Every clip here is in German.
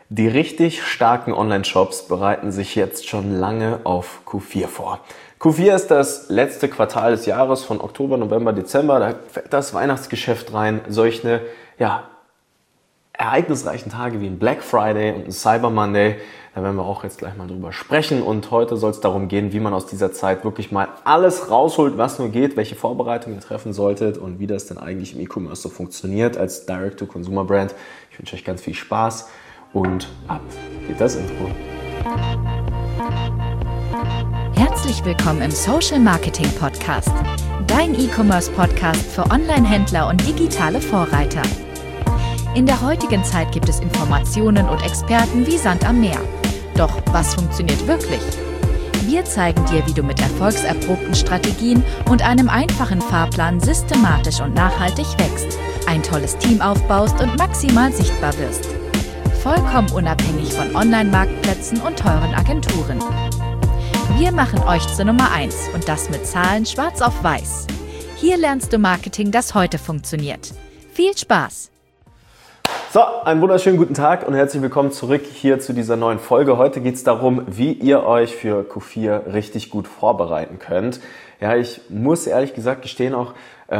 Die richtig starken Online-Shops bereiten sich jetzt schon lange auf Q4 vor. Q4 ist das letzte Quartal des Jahres von Oktober, November, Dezember. Da fällt das Weihnachtsgeschäft rein. Solche ereignisreichen Tage wie ein Black Friday und ein Cyber Monday. Da werden wir auch jetzt gleich mal drüber sprechen. Und heute soll es darum gehen, wie man aus dieser Zeit wirklich mal alles rausholt, was nur geht, welche Vorbereitungen ihr treffen solltet und wie das denn eigentlich im E-Commerce so funktioniert als Direct-to-Consumer-Brand. Ich wünsche euch ganz viel Spaß. Und ab geht das Intro. Herzlich willkommen im Social Marketing Podcast, dein E-Commerce Podcast für Online-Händler und digitale Vorreiter. In der heutigen Zeit gibt es Informationen und Experten wie Sand am Meer. Doch was funktioniert wirklich? Wir zeigen dir, wie du mit erfolgserprobten Strategien und einem einfachen Fahrplan systematisch und nachhaltig wächst, ein tolles Team aufbaust und maximal sichtbar wirst. Vollkommen unabhängig von Online-Marktplätzen und teuren Agenturen. Wir machen euch zur Nummer 1 und das mit Zahlen schwarz auf weiß. Hier lernst du Marketing, das heute funktioniert. Viel Spaß! So, einen wunderschönen guten Tag und herzlich willkommen zurück hier zu dieser neuen Folge. Heute geht es darum, wie ihr euch für Q4 richtig gut vorbereiten könnt. Ja, ich muss ehrlich gesagt gestehen auch,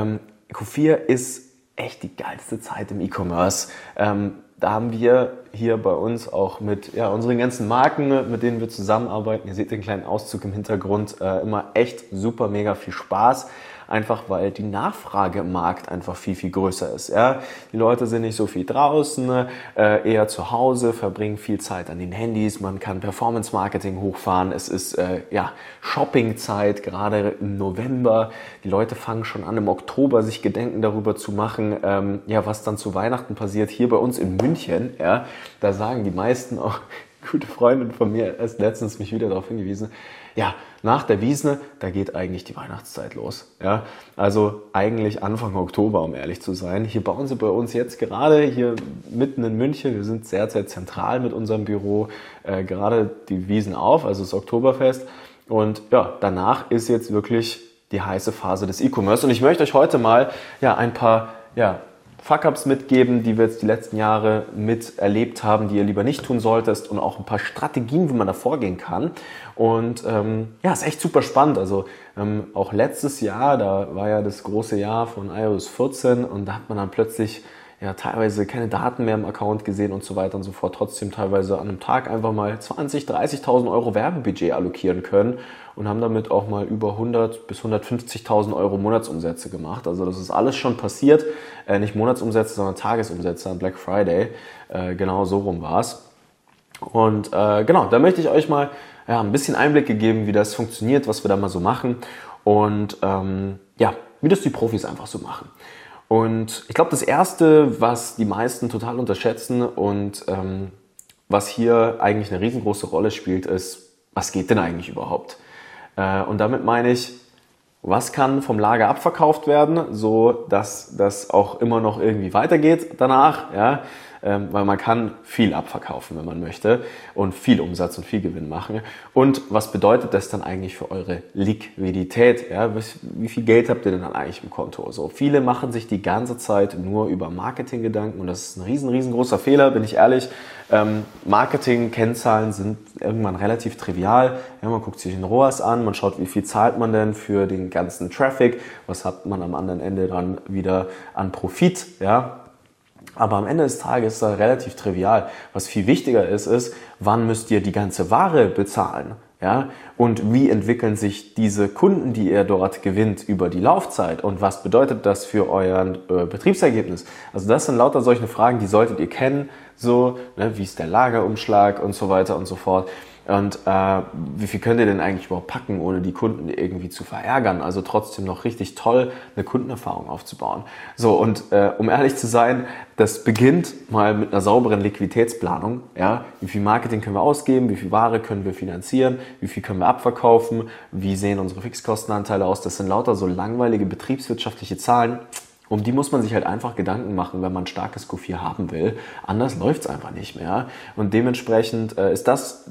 Q4 ist echt die geilste Zeit im E-Commerce. Da haben wir hier bei uns auch mit unseren ganzen Marken, mit denen wir zusammenarbeiten, ihr seht den kleinen Auszug im Hintergrund, immer echt super mega viel Spaß. Einfach weil die Nachfrage im Markt einfach viel, viel größer ist. Ja? Die Leute sind nicht so viel draußen, eher zu Hause, verbringen viel Zeit an den Handys, man kann Performance-Marketing hochfahren, es ist Shopping-Zeit, gerade im November. Die Leute fangen schon an, im Oktober sich Gedanken darüber zu machen, was dann zu Weihnachten passiert. Hier bei uns in München, ja, da sagen die meisten auch, gute Freundin von mir erst letztens mich wieder darauf hingewiesen, ja, nach der Wiesne, da geht eigentlich die Weihnachtszeit los. Ja, also eigentlich Anfang Oktober, um ehrlich zu sein. Hier bauen sie bei uns jetzt gerade hier mitten in München, wir sind sehr, sehr zentral mit unserem Büro, gerade die Wiesn auf, also das Oktoberfest. Und ja, danach ist jetzt wirklich die heiße Phase des E-Commerce. Und ich möchte euch heute mal ein paar Fuck-Ups mitgeben, die wir jetzt die letzten Jahre miterlebt haben, die ihr lieber nicht tun solltest und auch ein paar Strategien, wie man da vorgehen kann. Und ist echt super spannend. Also auch letztes Jahr, da war ja das große Jahr von iOS 14 und da hat man dann plötzlich teilweise keine Daten mehr im Account gesehen und so weiter und so fort. Trotzdem teilweise an einem Tag einfach mal 20.000, 30.000 Euro Werbebudget allokieren können und haben damit auch mal über 100.000 bis 150.000 Euro Monatsumsätze gemacht. Also das ist alles schon passiert. Nicht Monatsumsätze, sondern Tagesumsätze an Black Friday. Genau so rum war's. Und da möchte ich euch mal ein bisschen Einblicke geben, wie das funktioniert, was wir da mal so machen und wie das die Profis einfach so machen. Und ich glaube, das Erste, was die meisten total unterschätzen und was hier eigentlich eine riesengroße Rolle spielt, ist, was geht denn eigentlich überhaupt? Und damit meine ich, was kann vom Lager abverkauft werden, so dass das auch immer noch irgendwie weitergeht danach, weil man kann viel abverkaufen, wenn man möchte und viel Umsatz und viel Gewinn machen. Und was bedeutet das dann eigentlich für eure Liquidität? Ja? Wie viel Geld habt ihr denn dann eigentlich im Konto? So, viele machen sich die ganze Zeit nur über Marketing Gedanken und das ist ein riesengroßer Fehler, bin ich ehrlich. Marketing-Kennzahlen sind irgendwann relativ trivial. Ja, man guckt sich den ROAS an, man schaut, wie viel zahlt man denn für den ganzen Traffic, was hat man am anderen Ende dann wieder an Profit, ja. Aber am Ende des Tages ist das relativ trivial. Was viel wichtiger ist, wann müsst ihr die ganze Ware bezahlen? Ja? Und wie entwickeln sich diese Kunden, die ihr dort gewinnt, über die Laufzeit? Und was bedeutet das für euer Betriebsergebnis? Also das sind lauter solche Fragen, die solltet ihr kennen. So, wie ist der Lagerumschlag und so weiter und so fort. Und wie viel könnt ihr denn eigentlich überhaupt packen, ohne die Kunden irgendwie zu verärgern? Also trotzdem noch richtig toll eine Kundenerfahrung aufzubauen. So, und um ehrlich zu sein, das beginnt mal mit einer sauberen Liquiditätsplanung. Ja? Wie viel Marketing können wir ausgeben? Wie viel Ware können wir finanzieren? Wie viel können wir abverkaufen? Wie sehen unsere Fixkostenanteile aus? Das sind lauter so langweilige betriebswirtschaftliche Zahlen. Um die muss man sich halt einfach Gedanken machen, wenn man ein starkes Q4 haben will. Anders läuft's einfach nicht mehr. Und dementsprechend ist das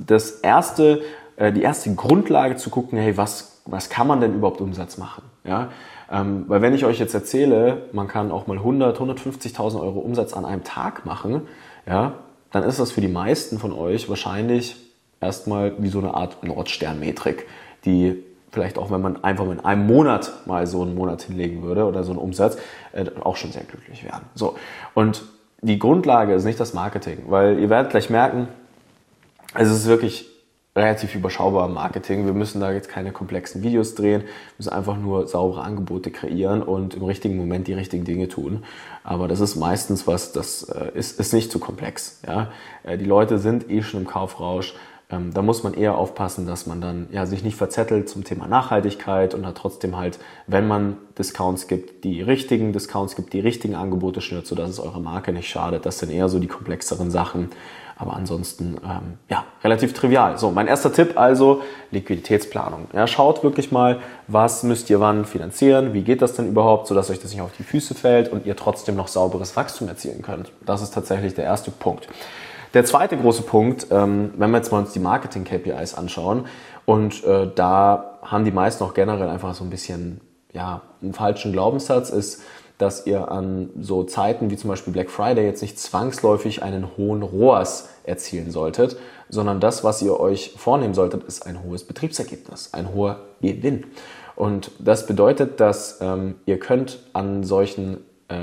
die erste Grundlage zu gucken, hey, was kann man denn überhaupt Umsatz machen? Ja? Weil wenn ich euch jetzt erzähle, man kann auch mal 100.000, 150.000 Euro Umsatz an einem Tag machen, ja, dann ist das für die meisten von euch wahrscheinlich erstmal wie so eine Art Nordsternmetrik, die vielleicht auch, wenn man einfach in einem Monat mal so einen Monat hinlegen würde oder so einen Umsatz, auch schon sehr glücklich werden. So. Und die Grundlage ist nicht das Marketing, weil ihr werdet gleich merken, es ist wirklich relativ überschaubar Marketing. Wir müssen da jetzt keine komplexen Videos drehen, wir müssen einfach nur saubere Angebote kreieren und im richtigen Moment die richtigen Dinge tun. Aber das ist meistens das ist nicht zu komplex. Ja? Die Leute sind schon im Kaufrausch. Da muss man eher aufpassen, dass man dann sich nicht verzettelt zum Thema Nachhaltigkeit und hat trotzdem halt, wenn man Discounts gibt, die richtigen Discounts gibt, die richtigen Angebote schnürt, sodass es eurer Marke nicht schadet. Das sind eher so die komplexeren Sachen. Aber ansonsten, relativ trivial. So, mein erster Tipp also, Liquiditätsplanung. Ja, schaut wirklich mal, was müsst ihr wann finanzieren, wie geht das denn überhaupt, sodass euch das nicht auf die Füße fällt und ihr trotzdem noch sauberes Wachstum erzielen könnt. Das ist tatsächlich der erste Punkt. Der zweite große Punkt, wenn wir jetzt mal uns die Marketing-KPIs anschauen, und da haben die meisten auch generell einfach so ein bisschen einen falschen Glaubenssatz, ist, dass ihr an so Zeiten wie zum Beispiel Black Friday jetzt nicht zwangsläufig einen hohen ROAS erzielen solltet, sondern das, was ihr euch vornehmen solltet, ist ein hohes Betriebsergebnis, ein hoher Gewinn. Und das bedeutet, dass ihr könnt an solchen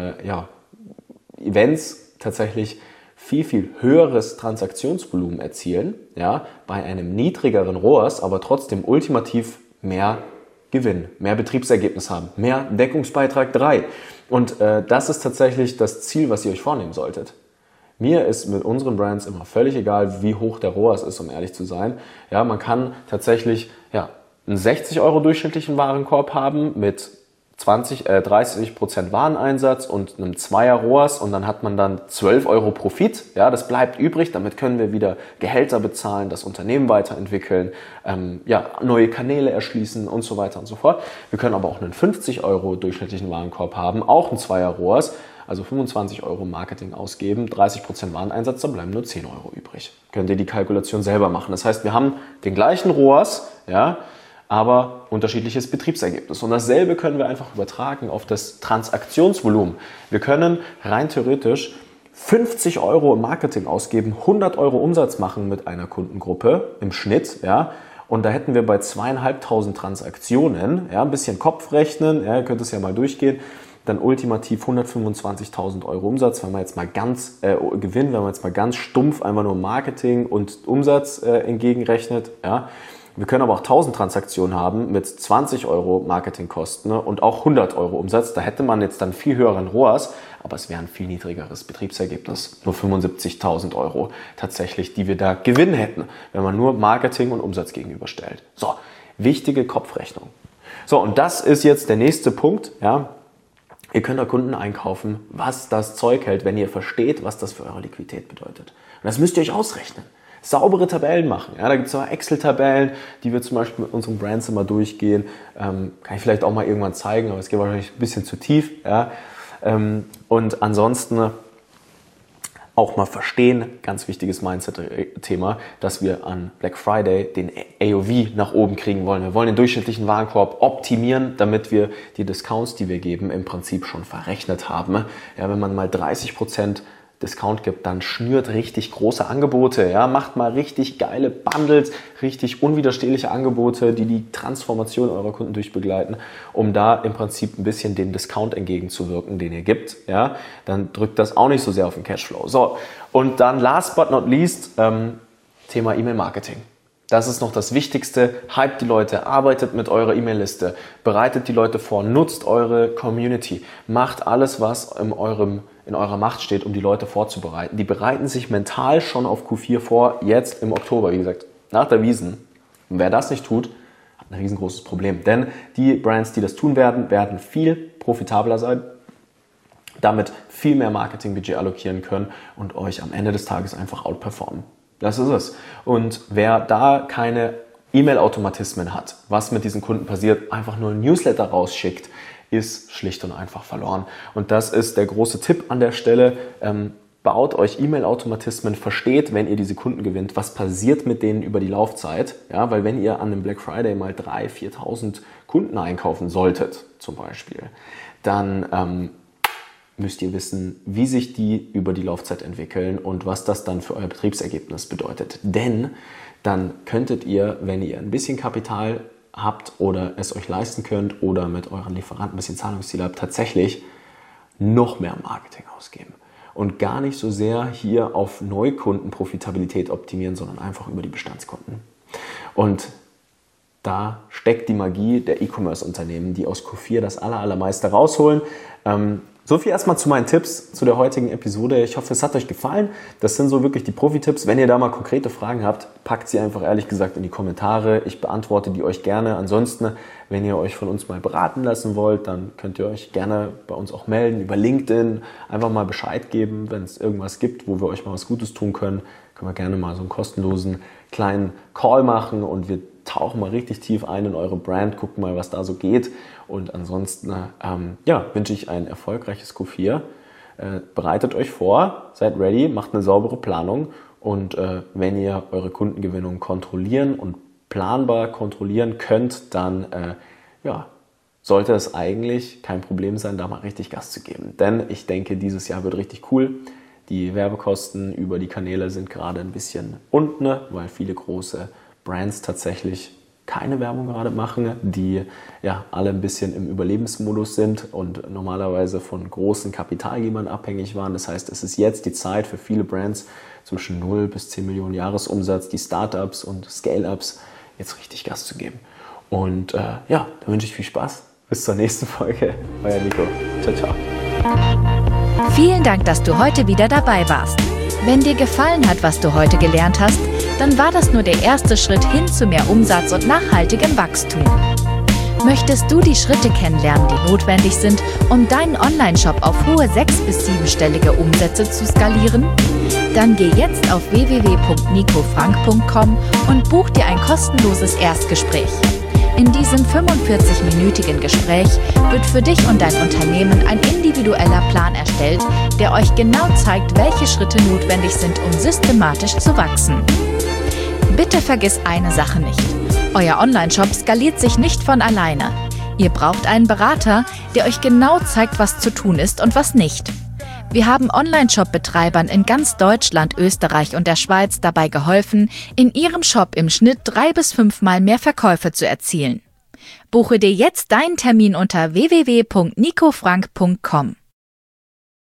Events tatsächlich viel höheres Transaktionsvolumen erzielen, bei einem niedrigeren ROAS, aber trotzdem ultimativ mehr Gewinn, mehr Betriebsergebnis haben, mehr Deckungsbeitrag 3. Und das ist tatsächlich das Ziel, was ihr euch vornehmen solltet. Mir ist mit unseren Brands immer völlig egal, wie hoch der ROAS ist, um ehrlich zu sein. Ja, man kann tatsächlich einen 60 € durchschnittlichen Warenkorb haben mit 30% Wareneinsatz und einem 2er ROAS und dann hat man dann 12 € Profit. Ja, das bleibt übrig. Damit können wir wieder Gehälter bezahlen, das Unternehmen weiterentwickeln, neue Kanäle erschließen und so weiter und so fort. Wir können aber auch einen 50 € durchschnittlichen Warenkorb haben, auch einen 2er ROAS, also 25 € Marketing ausgeben, 30% Wareneinsatz, dann bleiben nur 10 € übrig. Könnt ihr die Kalkulation selber machen. Das heißt, wir haben den gleichen ROAS, aber unterschiedliches Betriebsergebnis. Und dasselbe können wir einfach übertragen auf das Transaktionsvolumen. Wir können rein theoretisch 50 € im Marketing ausgeben, 100 € Umsatz machen mit einer Kundengruppe im Schnitt, und da hätten wir bei 2.500 Transaktionen, ein bisschen Kopf rechnen, ihr könnt es ja mal durchgehen, dann ultimativ 125.000 € Umsatz, wenn man jetzt mal ganz Gewinn, wenn man jetzt mal ganz stumpf einfach nur Marketing und Umsatz entgegenrechnet, Wir können aber auch 1000 Transaktionen haben mit 20 € Marketingkosten und auch 100 € Umsatz. Da hätte man jetzt dann viel höheren ROAS, aber es wäre ein viel niedrigeres Betriebsergebnis. Nur 75.000 € tatsächlich, die wir da gewinnen hätten, wenn man nur Marketing und Umsatz gegenüberstellt. So, wichtige Kopfrechnung. So, und das ist jetzt der nächste Punkt. Ihr könnt da Kunden einkaufen, was das Zeug hält, wenn ihr versteht, was das für eure Liquidität bedeutet. Und das müsst ihr euch ausrechnen. Saubere Tabellen machen. Da gibt es auch Excel-Tabellen, die wir zum Beispiel mit unseren Brands immer durchgehen. Kann ich vielleicht auch mal irgendwann zeigen, aber es geht wahrscheinlich ein bisschen zu tief. Und ansonsten auch mal verstehen, ganz wichtiges Mindset-Thema, dass wir an Black Friday den AOV nach oben kriegen wollen. Wir wollen den durchschnittlichen Warenkorb optimieren, damit wir die Discounts, die wir geben, im Prinzip schon verrechnet haben. Wenn man mal 30% Discount gibt, dann schnürt richtig große Angebote, macht mal richtig geile Bundles, richtig unwiderstehliche Angebote, die die Transformation eurer Kunden durchbegleiten, um da im Prinzip ein bisschen den Discount entgegenzuwirken, den ihr gibt, dann drückt das auch nicht so sehr auf den Cashflow. So, und dann last but not least, Thema E-Mail-Marketing. Das ist noch das Wichtigste. Hypt die Leute, arbeitet mit eurer E-Mail-Liste, bereitet die Leute vor, nutzt eure Community, macht alles, was in eurer Macht steht, um die Leute vorzubereiten. Die bereiten sich mental schon auf Q4 vor, jetzt im Oktober, wie gesagt, nach der Wiesn. Und wer das nicht tut, hat ein riesengroßes Problem. Denn die Brands, die das tun werden viel profitabler sein, damit viel mehr Marketingbudget allokieren können und euch am Ende des Tages einfach outperformen. Das ist es. Und wer da keine E-Mail-Automatismen hat, was mit diesen Kunden passiert, einfach nur ein Newsletter rausschickt, ist schlicht und einfach verloren. Und das ist der große Tipp an der Stelle. Baut euch E-Mail-Automatismen, versteht, wenn ihr diese Kunden gewinnt, was passiert mit denen über die Laufzeit. Weil wenn ihr an einem Black Friday mal 3.000, 4.000 Kunden einkaufen solltet, zum Beispiel, dann müsst ihr wissen, wie sich die über die Laufzeit entwickeln und was das dann für euer Betriebsergebnis bedeutet. Denn dann könntet ihr, wenn ihr ein bisschen Kapital habt oder es euch leisten könnt oder mit euren Lieferanten ein bisschen Zahlungsziel habt, tatsächlich noch mehr Marketing ausgeben. Und gar nicht so sehr hier auf Neukundenprofitabilität optimieren, sondern einfach über die Bestandskunden. Und da steckt die Magie der E-Commerce-Unternehmen, die aus Q4 das allermeiste rausholen. So viel erstmal zu meinen Tipps zu der heutigen Episode. Ich hoffe, es hat euch gefallen. Das sind so wirklich die Profi-Tipps. Wenn ihr da mal konkrete Fragen habt, packt sie einfach ehrlich gesagt in die Kommentare. Ich beantworte die euch gerne. Ansonsten, wenn ihr euch von uns mal beraten lassen wollt, dann könnt ihr euch gerne bei uns auch melden, über LinkedIn. Einfach mal Bescheid geben, wenn es irgendwas gibt, wo wir euch mal was Gutes tun können. Können wir gerne mal so einen kostenlosen kleinen Call machen und wir tauchen mal richtig tief ein in eure Brand, gucken mal, was da so geht. Und ansonsten wünsche ich ein erfolgreiches Q4. Bereitet euch vor, seid ready, macht eine saubere Planung. Und wenn ihr eure Kundengewinnung kontrollieren und planbar kontrollieren könnt, dann sollte es eigentlich kein Problem sein, da mal richtig Gas zu geben. Denn ich denke, dieses Jahr wird richtig cool. Die Werbekosten über die Kanäle sind gerade ein bisschen unten, weil viele große Brands tatsächlich keine Werbung gerade machen, die alle ein bisschen im Überlebensmodus sind und normalerweise von großen Kapitalgebern abhängig waren. Das heißt, es ist jetzt die Zeit für viele Brands zwischen 0 bis 10 Millionen Jahresumsatz, die Startups und Scale-Ups, jetzt richtig Gas zu geben. Und da wünsche ich viel Spaß. Bis zur nächsten Folge. Euer Nico. Ciao, ciao. Vielen Dank, dass du heute wieder dabei warst. Wenn dir gefallen hat, was du heute gelernt hast, dann war das nur der erste Schritt hin zu mehr Umsatz und nachhaltigem Wachstum. Möchtest du die Schritte kennenlernen, die notwendig sind, um deinen Online-Shop auf hohe 6- bis 7-stellige Umsätze zu skalieren? Dann geh jetzt auf www.nicofrank.com und buch dir ein kostenloses Erstgespräch. In diesem 45-minütigen Gespräch wird für dich und dein Unternehmen ein individueller Plan erstellt, der euch genau zeigt, welche Schritte notwendig sind, um systematisch zu wachsen. Bitte vergiss eine Sache nicht. Euer Online-Shop skaliert sich nicht von alleine. Ihr braucht einen Berater, der euch genau zeigt, was zu tun ist und was nicht. Wir haben Online-Shop-Betreibern in ganz Deutschland, Österreich und der Schweiz dabei geholfen, in ihrem Shop im Schnitt 3 bis 5 Mal mehr Verkäufe zu erzielen. Buche dir jetzt deinen Termin unter www.nicofrank.com.